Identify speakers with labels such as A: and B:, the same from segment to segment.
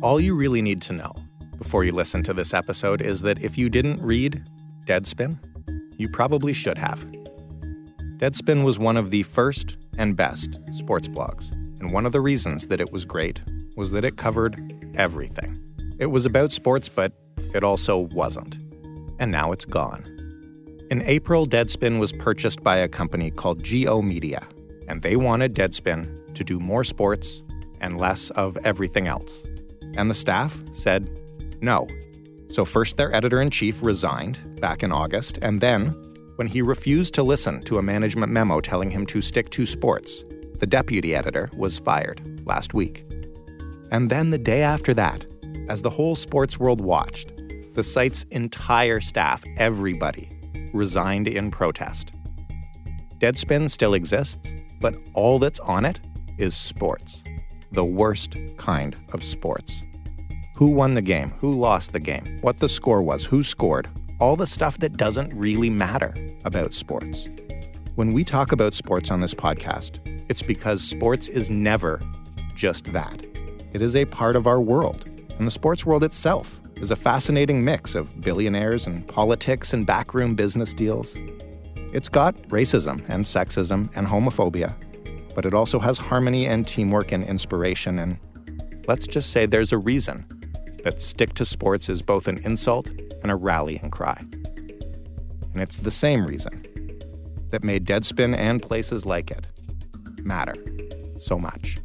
A: All you really need to know before you listen to this episode is that if you didn't read Deadspin, you probably should have. Deadspin was one of the first and best sports blogs, and one of the reasons that it was great was that it covered everything. It was about sports, but it also wasn't. And now it's gone. In April, Deadspin was purchased by a company called Geo Media, and they wanted Deadspin to do more sports and less of everything else. And the staff said no. So first their editor-in-chief resigned back in August, and then, when he refused to listen to a management memo telling him to stick to sports, the deputy editor was fired last week. And then the day after that, as the whole sports world watched, the site's entire staff, everybody, resigned in protest. Deadspin still exists, but all that's on it is sports. The worst kind of sports. Who won the game? Who lost the game? What the score was? Who scored? All the stuff that doesn't really matter about sports. When we talk about sports on this podcast, it's because sports is never just that. It is a part of our world, and the sports world itself is a fascinating mix of billionaires and politics and backroom business deals. It's got racism and sexism and homophobia, but it also has harmony and teamwork and inspiration, and let's just say there's a reason that stick to sports is both an insult and a rallying cry. And it's the same reason that made Deadspin and places like it matter so much.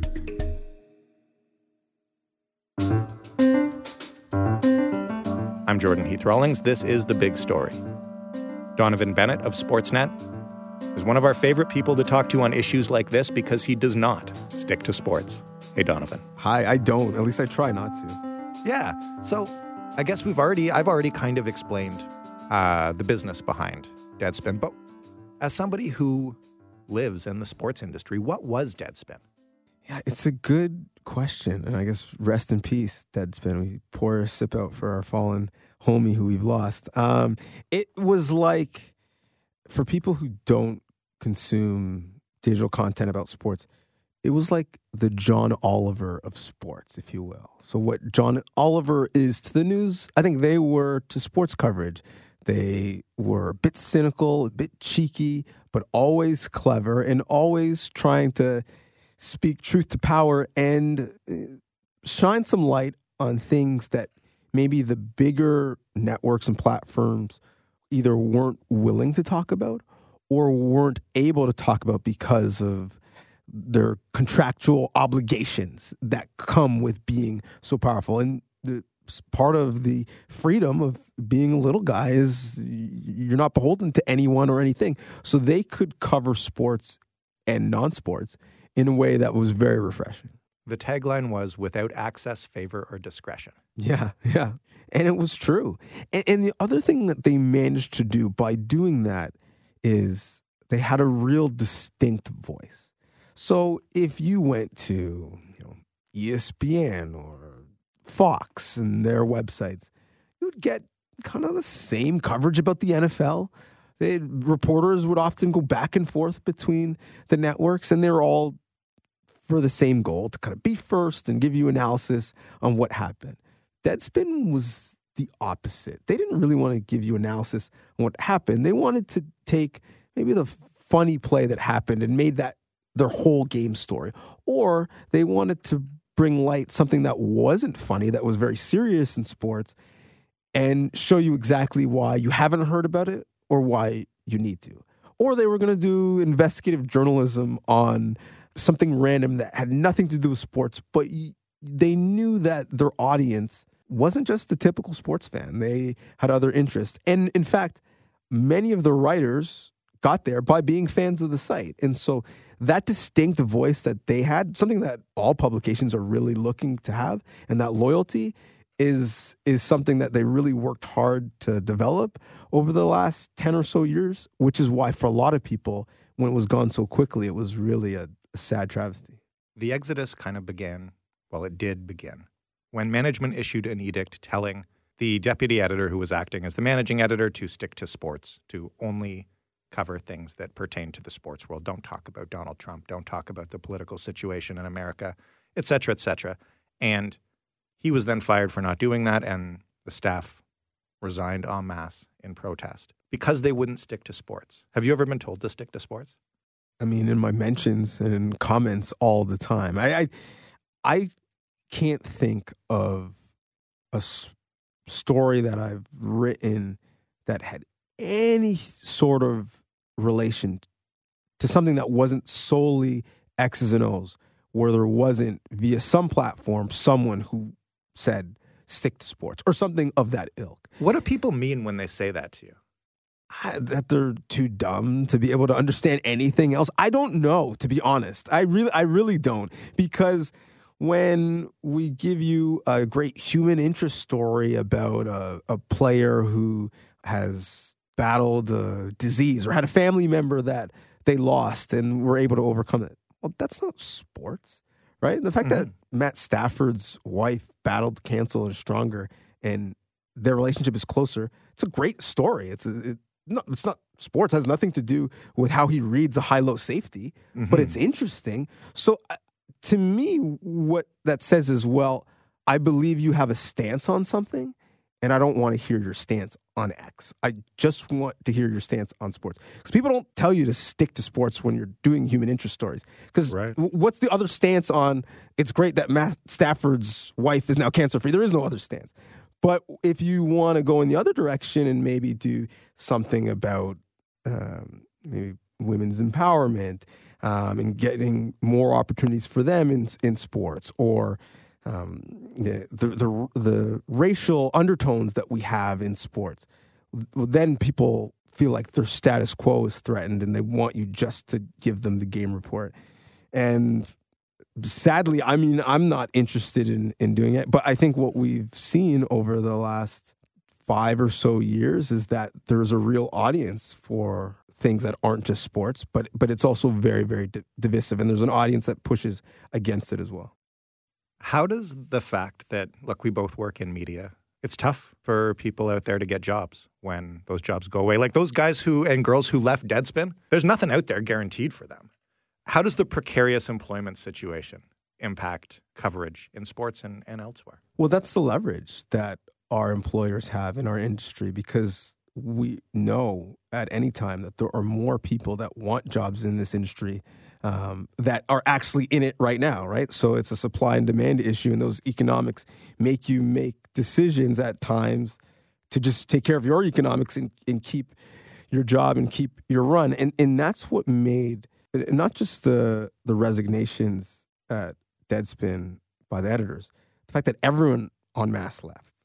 A: I'm Jordan Heath Rawlings. This is The Big Story. Donovan Bennett of Sportsnet is one of our favorite people to talk to on issues like this because he does not stick to sports. Hey, Donovan.
B: Hi, I don't. At least I try not to.
A: Yeah. So I guess I've already kind of explained the business behind Deadspin. But as somebody who lives in the sports industry, what was Deadspin?
B: Yeah, it's a good question. And I guess rest in peace, Deadspin. We pour a sip out for our fallen homie who we've lost. It was like, for people who don't consume digital content about sports, it was like the John Oliver of sports, if you will. So what John Oliver is to the news, I think they were to sports coverage. They were a bit cynical, a bit cheeky, but always clever and always trying to speak truth to power and shine some light on things that maybe the bigger networks and platforms either weren't willing to talk about or weren't able to talk about because of their contractual obligations that come with being so powerful. And part of the freedom of being a little guy is you're not beholden to anyone or anything. So they could cover sports and non-sports in a way that was very refreshing.
A: The tagline was, without access, favor, or discretion.
B: Yeah. And it was true. And the other thing that they managed to do by doing that is they had a real distinct voice. So if you went to ESPN or Fox and their websites, you would get kind of the same coverage about the NFL. Reporters would often go back and forth between the networks, and they're all for the same goal, to kind of be first and give you analysis on what happened. Deadspin was the opposite. They didn't really want to give you analysis on what happened. They wanted to take maybe the funny play that happened and made that their whole game story. Or they wanted to bring light something that wasn't funny, that was very serious in sports, and show you exactly why you haven't heard about it or why you need to. Or they were going to do investigative journalism on something random that had nothing to do with sports, but they knew that their audience wasn't just the typical sports fan. They had other interests. And in fact, many of the writers got there by being fans of the site. And so that distinct voice that they had, something that all publications are really looking to have, and that loyalty is something that they really worked hard to develop over the last 10 or so years, which is why for a lot of people, when it was gone so quickly, it was really a sad travesty.
A: The exodus kind of began, well, it did begin, when management issued an edict telling the deputy editor who was acting as the managing editor to stick to sports, to only cover things that pertain to the sports world. Don't talk about Donald Trump. Don't talk about the political situation in America, et cetera, et cetera. And He was then fired for not doing that, and the staff resigned en masse in protest because they wouldn't stick to sports. Have you ever been told to stick to sports?
B: I mean, in my mentions and in comments all the time. I can't think of a story that I've written that had any sort of relation to something that wasn't solely X's and O's, where there wasn't, via some platform, someone who said, stick to sports, or something of that ilk.
A: What do people mean when they say that to you?
B: That they're too dumb to be able to understand anything else. I don't know, to be honest. I really don't. Because when we give you a great human interest story about a player who has battled a disease or had a family member that they lost and were able to overcome it, well, that's not sports, right? The fact that Matt Stafford's wife battled cancer and is stronger and their relationship is closer, it's a great story. It's not sports. It has nothing to do with how he reads a high-low safety, but it's interesting. So to me, what that says is, well, I believe you have a stance on something, and I don't want to hear your stance on X. I just want to hear your stance on sports. Because people don't tell you to stick to sports when you're doing human interest stories. Because what's the other stance on, it's great that Matt Stafford's wife is now cancer-free? There is no other stance. But if you want to go in the other direction and maybe do something about maybe women's empowerment and getting more opportunities for them in sports, or the racial undertones that we have in sports, then people feel like their status quo is threatened and they want you just to give them the game report. And sadly, I mean, I'm not interested in doing it, but I think what we've seen over the last 5 or so years is that there's a real audience for things that aren't just sports, but it's also very, very divisive, and there's an audience that pushes against it as well.
A: How does the fact that, look, we both work in media, it's tough for people out there to get jobs when those jobs go away. Like those guys who and girls who left Deadspin, there's nothing out there guaranteed for them. How does the precarious employment situation impact coverage in sports and elsewhere?
B: Well, that's the leverage that our employers have in our industry, because we know at any time that there are more people that want jobs in this industry that are actually in it right now, right? So it's a supply and demand issue, and those economics make you make decisions at times to just take care of your economics and keep your job and keep your run. And that's what made not just the resignations at Deadspin by the editors, the fact that everyone en masse left.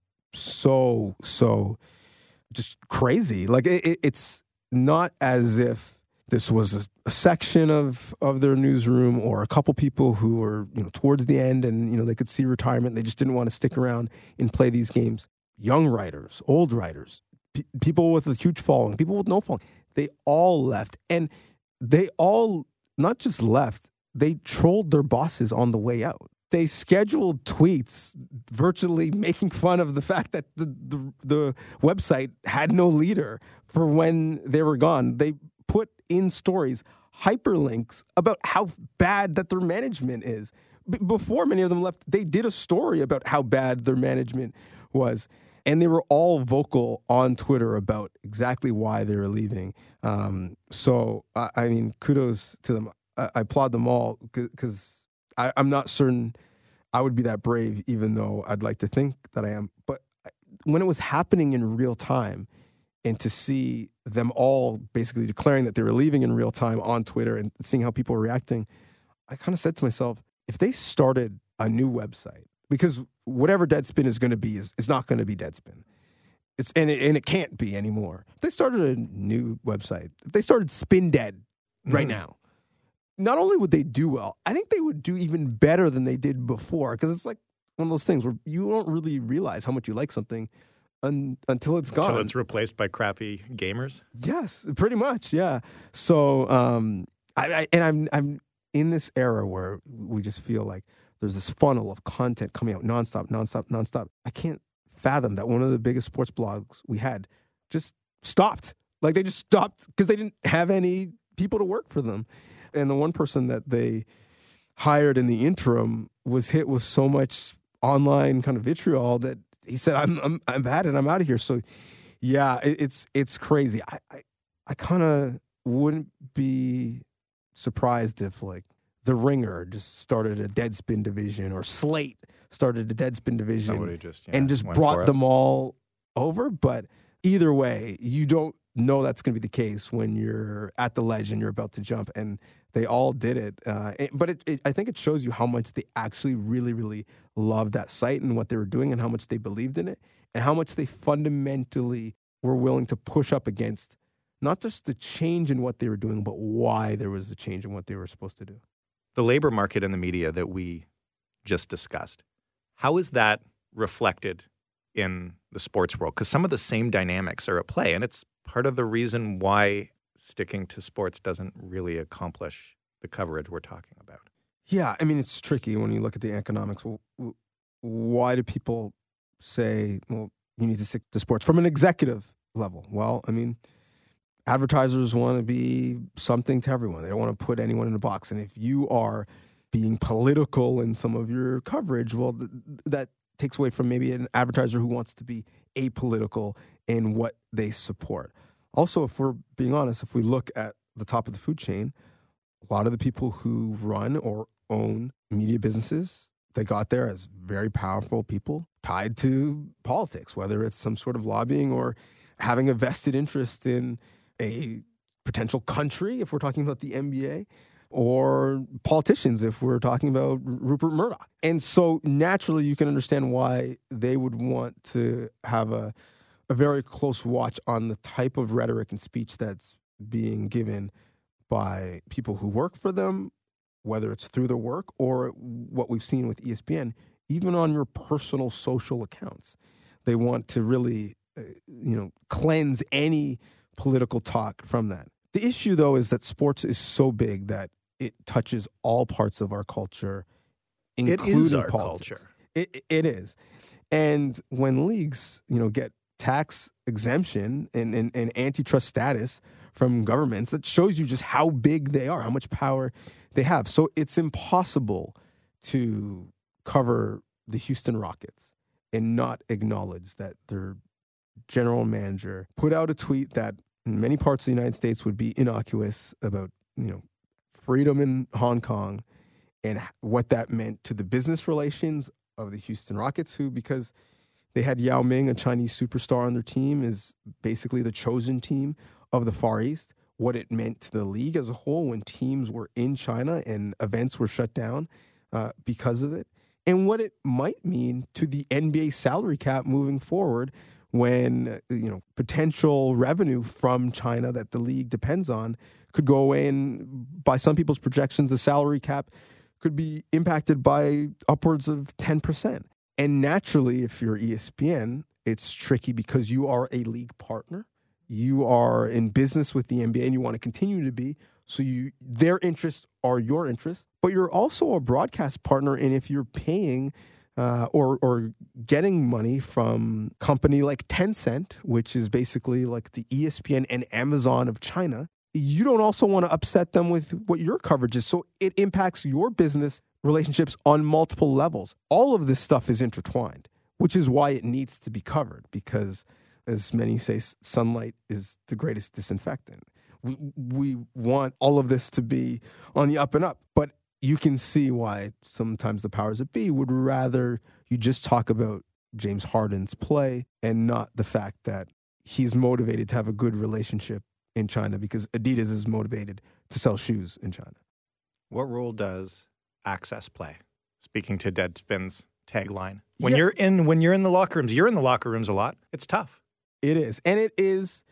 B: So just crazy. Like it's not as if this was a section of their newsroom or a couple people who were, towards the end and, they could see retirement. They just didn't want to stick around and play these games. Young writers, old writers, people with a huge following, people with no following, they all left. And they all not just left, they trolled their bosses on the way out. They scheduled tweets virtually making fun of the fact that the website had no leader for when they were gone. They put in stories hyperlinks about how bad that their management is. Before many of them left, they did a story about how bad their management was. And they were all vocal on Twitter about exactly why they were leaving. So, I mean, kudos to them. I applaud them all because I'm not certain I would be that brave, even though I'd like to think that I am. But when it was happening in real time, and to see them all basically declaring that they were leaving in real time on Twitter and seeing how people were reacting, I kind of said to myself, if they started a new website, because whatever Deadspin is going to be is not going to be Deadspin. And it can't be anymore. If they started a new website, if they started Spin Dead right now, not only would they do well, I think they would do even better than they did before, because it's like one of those things where you don't really realize how much you like something until it's gone.
A: Until it's replaced by crappy gamers?
B: Yes, pretty much, yeah. So I'm in this era where we just feel like there's this funnel of content coming out nonstop. I can't fathom that one of the biggest sports blogs we had just stopped. Like, they just stopped because they didn't have any people to work for them. And the one person that they hired in the interim was hit with so much online kind of vitriol that he said, I'm bad and I'm out of here. So yeah, it's crazy. I kind of wouldn't be surprised if like The Ringer just started a Deadspin division, or Slate started a Deadspin division.
A: Somebody
B: and just brought them all over. But either way, you don't know that's going to be the case when you're at the ledge and you're about to jump, and they all did it. But I think it shows you how much they actually really, really loved that site and what they were doing, and how much they believed in it, and how much they fundamentally were willing to push up against not just the change in what they were doing, but why there was a change in what they were supposed to do.
A: The labor market and the media that we just discussed, how is that reflected in the sports world? Because some of the same dynamics are at play, and it's part of the reason why sticking to sports doesn't really accomplish the coverage we're talking about.
B: Yeah, I mean, it's tricky when you look at the economics. Why do people say, well, you need to stick to sports from an executive level? Well, I mean, advertisers want to be something to everyone. They don't want to put anyone in a box. And if you are being political in some of your coverage, well, that takes away from maybe an advertiser who wants to be apolitical in what they support. Also, if we're being honest, if we look at the top of the food chain, a lot of the people who run or own media businesses, they got there as very powerful people tied to politics, whether it's some sort of lobbying or having a vested interest in a potential country, if we're talking about the NBA, or politicians, if we're talking about Rupert Murdoch. And so naturally, you can understand why they would want to have a very close watch on the type of rhetoric and speech that's being given by people who work for them, whether it's through their work or what we've seen with ESPN, even on your personal social accounts. They want to really, cleanse any political talk from that. The issue, though, is that sports is so big that it touches all parts of our culture, including
A: it is our
B: politics.
A: Culture.
B: It is. And when leagues, get tax exemption and antitrust status from governments, that shows you just how big they are, how much power they have. So it's impossible to cover the Houston Rockets and not acknowledge that their general manager put out a tweet that in many parts of the United States would be innocuous about, freedom in Hong Kong and what that meant to the business relations of the Houston Rockets, who, because they had Yao Ming, a Chinese superstar on their team, is basically the chosen team of the Far East, what it meant to the league as a whole when teams were in China and events were shut down because of it, and what it might mean to the NBA salary cap moving forward when, potential revenue from China that the league depends on could go away, and by some people's projections, the salary cap could be impacted by upwards of 10%. And naturally, if you're ESPN, it's tricky because you are a league partner. You are in business with the NBA and you want to continue to be. So their interests are your interests, but you're also a broadcast partner. And if you're paying or getting money from a company like Tencent, which is basically like the ESPN and Amazon of China, you don't also want to upset them with what your coverage is. So it impacts your business relationships on multiple levels. All of this stuff is intertwined, which is why it needs to be covered, because as many say, sunlight is the greatest disinfectant. We want all of this to be on the up and up, but you can see why sometimes the powers that be would rather you just talk about James Harden's play and not the fact that he's motivated to have a good relationship in China because Adidas is motivated to sell shoes in China.
A: What role does access play? Speaking to Deadspin's tagline, when you're in the locker rooms, you're in the locker rooms a lot. It's tough.
B: It is, and it is,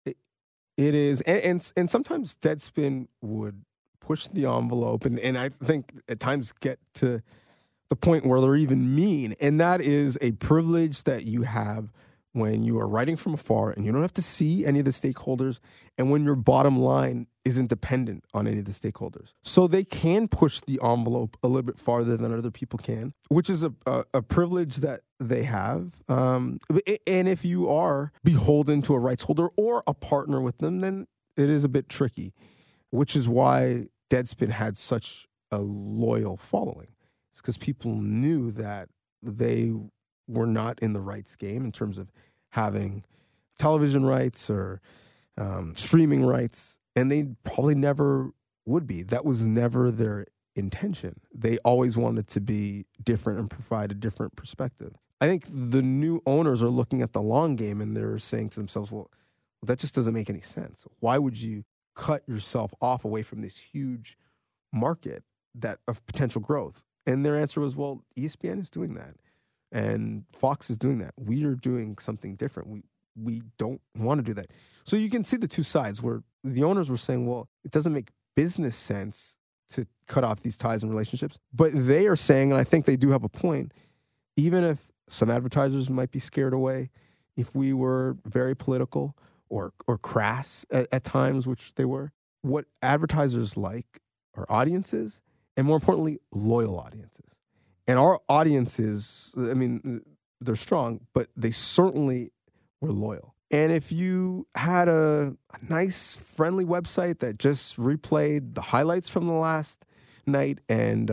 B: and sometimes Deadspin would push the envelope, and I think at times get to the point where they're even mean, and that is a privilege that you have when you are writing from afar and you don't have to see any of the stakeholders, and when your bottom line isn't dependent on any of the stakeholders. So they can push the envelope a little bit farther than other people can, which is a privilege that they have. And if you are beholden to a rights holder or a partner with them, then it is a bit tricky, which is why Deadspin had such a loyal following. It's because people knew that they were not in the rights game in terms of having television rights or streaming rights, and they probably never would be. That was never their intention. They always wanted to be different and provide a different perspective. I think the new owners are looking at the long game and they're saying to themselves, well, that just doesn't make any sense. Why would you cut yourself off away from this huge market of potential growth? And their answer was, well, ESPN is doing that and Fox is doing that. We are doing something different. We don't want to do that. So you can see the two sides where the owners were saying, well, it doesn't make business sense to cut off these ties and relationships. But they are saying, and I think they do have a point, even if some advertisers might be scared away, if we were very political or crass at times, which they were, what advertisers like are audiences, and more importantly, loyal audiences. And our audiences, I mean, they're strong, but they certainly were loyal. And if you had a nice, friendly website that just replayed the highlights from the last night and,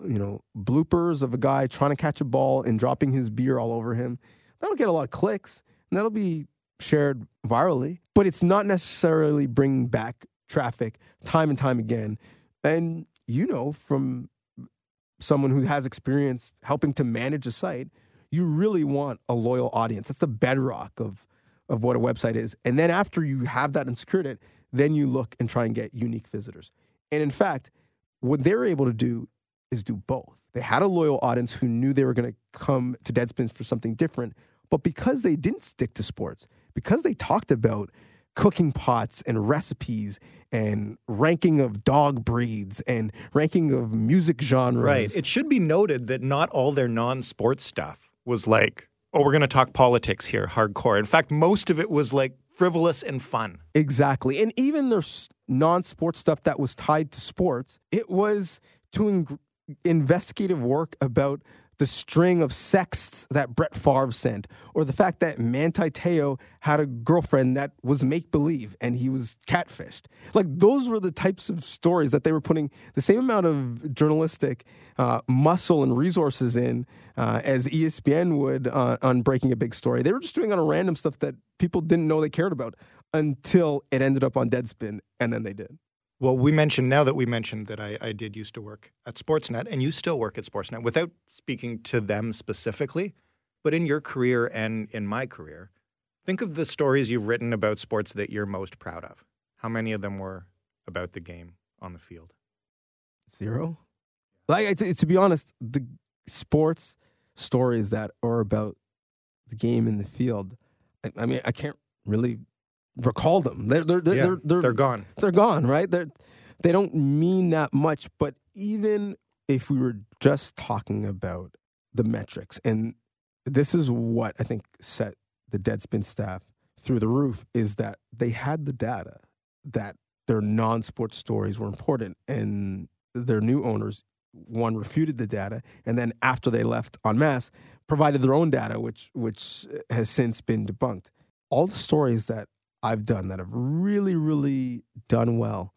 B: bloopers of a guy trying to catch a ball and dropping his beer all over him, that'll get a lot of clicks and that'll be shared virally. But it's not necessarily bringing back traffic time and time again. And from someone who has experience helping to manage a site, you really want a loyal audience. That's the bedrock of what a website is. And then after you have that and secured it, then you look and try and get unique visitors. And in fact, what they're able to do is do both. They had a loyal audience who knew they were going to come to Deadspin for something different. But because they didn't stick to sports, because they talked about cooking pots and recipes and ranking of dog breeds and ranking of music genres.
A: Right. It should be noted that not all their non-sports stuff was like, oh, we're going to talk politics here, hardcore. In fact, most of it was like frivolous and fun.
B: Exactly. And even their non-sports stuff that was tied to sports, it was doing investigative work about the string of sexts that Brett Favre sent, or the fact that Manti Te'o had a girlfriend that was make-believe and he was catfished. Like, those were the types of stories that they were putting the same amount of journalistic muscle and resources in as ESPN would on breaking a big story. They were just doing on a random stuff that people didn't know they cared about until it ended up on Deadspin, and then they did.
A: Well, now that we mentioned that I did used to work at Sportsnet, and you still work at Sportsnet, without speaking to them specifically, but in your career and in my career, think of the stories you've written about sports that you're most proud of. How many of them were about the game on the field?
B: Zero. Like, to be honest, the sports stories that are about the game in the field, I mean, I can't really recall them. They're
A: gone.
B: They're gone, right? They don't mean that much. But even if we were just talking about the metrics, and this is what I think set the Deadspin staff through the roof, is that they had the data that their non-sports stories were important, and their new owners, one, refuted the data, and then after they left en masse, provided their own data, which has since been debunked. All the stories that I've done that have really, really done well,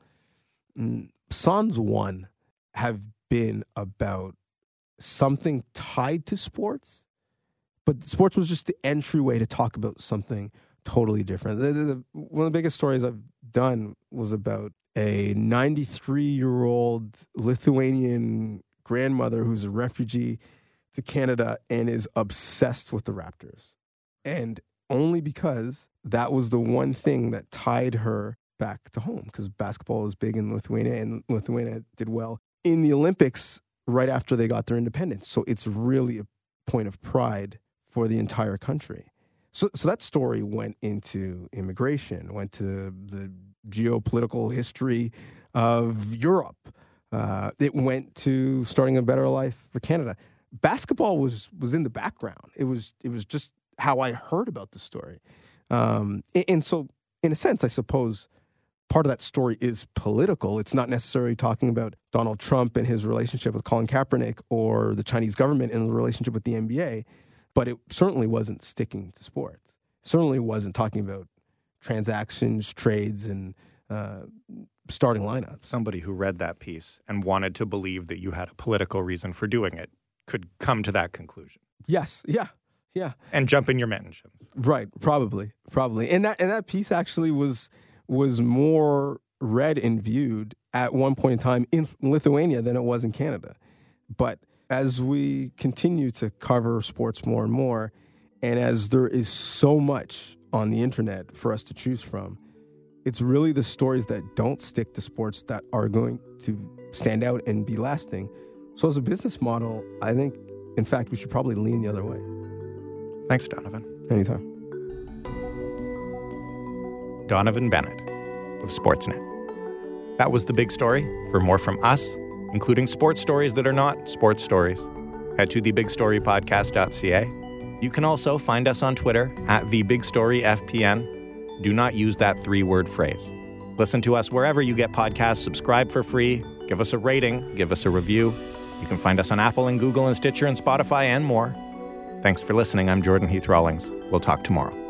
B: sans one, have been about something tied to sports, but sports was just the entryway to talk about something totally different. One of the biggest stories I've done was about a 93-year-old Lithuanian grandmother who's a refugee to Canada and is obsessed with the Raptors. And only because that was the one thing that tied her back to home, because basketball is big in Lithuania, and Lithuania did well in the Olympics right after they got their independence. So it's really a point of pride for the entire country. So that story went into immigration, went to the geopolitical history of Europe. It went to starting a better life for Canada. Basketball was in the background. It was just how I heard about the story. And so, in a sense, I suppose part of that story is political. It's not necessarily talking about Donald Trump and his relationship with Colin Kaepernick or the Chinese government and the relationship with the NBA, but it certainly wasn't sticking to sports. It certainly wasn't talking about transactions, trades, and starting lineups.
A: Somebody who read that piece and wanted to believe that you had a political reason for doing it could come to that conclusion.
B: Yes. Yeah. Yeah.
A: And jump in your mentions.
B: Right. Probably. And that piece actually was more read and viewed at one point in time in Lithuania than it was in Canada. But as we continue to cover sports more and more, and as there is so much on the internet for us to choose from, it's really the stories that don't stick to sports that are going to stand out and be lasting. So as a business model, I think, in fact, we should probably lean the other way.
A: Thanks, Donovan.
B: Anytime.
A: Donovan Bennett of Sportsnet. That was The Big Story. For more from us, including sports stories that are not sports stories, head to thebigstorypodcast.ca. You can also find us on Twitter at TheBigStoryFPN. Do not use that 3-word phrase. Listen to us wherever you get podcasts. Subscribe for free. Give us a rating. Give us a review. You can find us on Apple and Google and Stitcher and Spotify and more. Thanks for listening. I'm Jordan Heath Rawlings. We'll talk tomorrow.